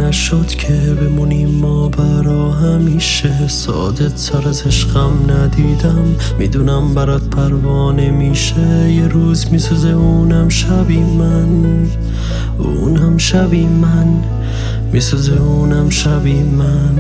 نشد که بمونیم ما برا همیشه. ساده تر از عشقم ندیدم، میدونم برات پروانه میشه. یه روز میسوزه اونم شبی من، اونم شبی من، میسوزه اونم شبی من.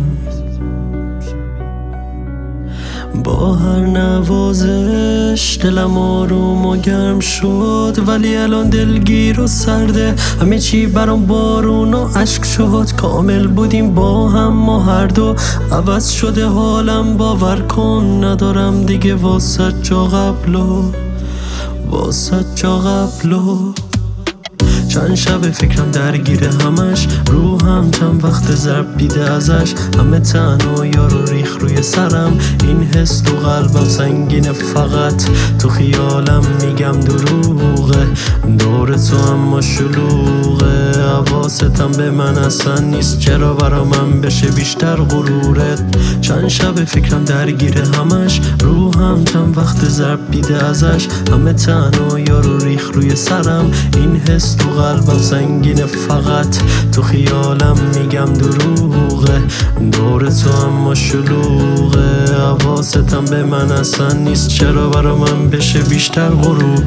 با هر نوازش دلم آروم و گرم شد، ولی الان دلگیر و سرده. همه چی برام بارون و عشق شد. کامل بودیم با هم ما هر دو، عوض شده حالم باور کن. ندارم دیگه واسه جا قبلو، واسه جا قبلو. چند شب فکرم درگیره همش، روحم چند وقت ضرب دیده ازش. همه تنها یارو ریخ روی سرم، این حس تو قلبم سنگینه. فقط تو خیالم میگم دروغه، دور تو اما شلوغه. حواستم به من اصلا نیست، چرا برا من بشه بیشتر غرورت. چند شب فکرم درگیره همش، روحم چند وقت ضرب دیده ازش. همه تنها یارو ریخ روی سرم، این حس تو قلبم سنگینه. فقط تو خیالم میگم دروغه، دور تو اما شلوغه. حواستم به من اصلا نیست، چرا برا من بشه بیشتر غرورت.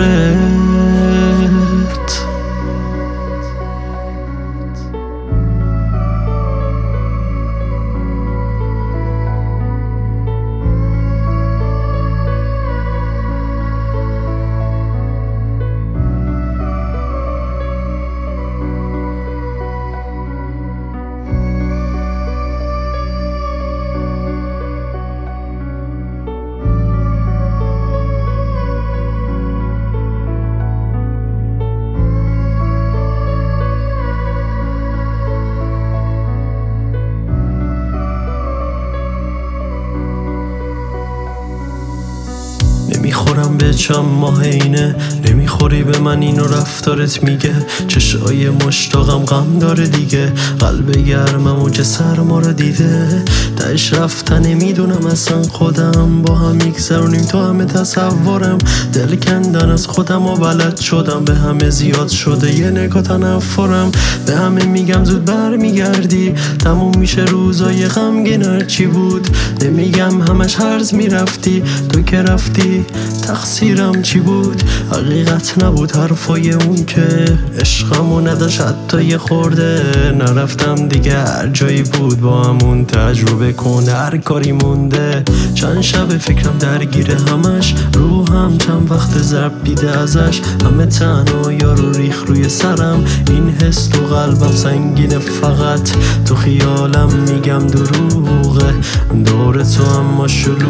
نمیخورم به چم ماه اینه، نمیخوری به من اینو رفتارت میگه. چشای مشتاقم غم داره دیگه، قلب گرمم و چه سرما رو دیده. تاش رفتن میدونم اصلا خودم، با هم میگذرونیم تو همه تصورم. دل کندن از خودم و بلد شدم، به همه زیاد شده یه نگاه تنفرم. به همه میگم زود بر میگردی، تموم میشه روزای غمگین هرچی بود. نمیگم همش هرز میرفتی، تو که رفتی تقصیرم چی بود؟ حقیقت نبود حرفای اون که عشقمو نداشت حتی یه خورده. نرفتم دیگه، هر جایی بود با همون تجربه کن، هر کاری مونده. چند شب فکرم درگیره همش، روحم چند وقت ضرب دیده ازش. همه تنها یارو ریخ روی سرم، این حس تو قلبم سنگینه. فقط تو خیالم میگم دروغه، دور تو اما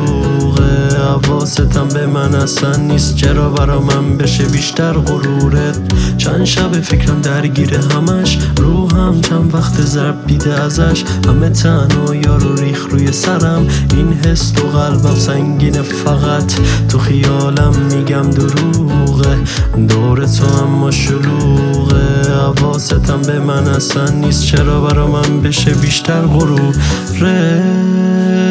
شلوغه. حواستم به من اصلا نیست، چرا برا من بشه بیشتر غرورت. چند شب فکرم درگیره همش، روحم چند وقت ضرب دیده ازش. همه تنها یارو ریخ روی سرم، این حس تو قلبم سنگینه. فقط تو خیالم میگم دروغه، دور تو اما شلوغه. حواستم به من اصلا نیست، چرا برا من بشه بیشتر غرورت.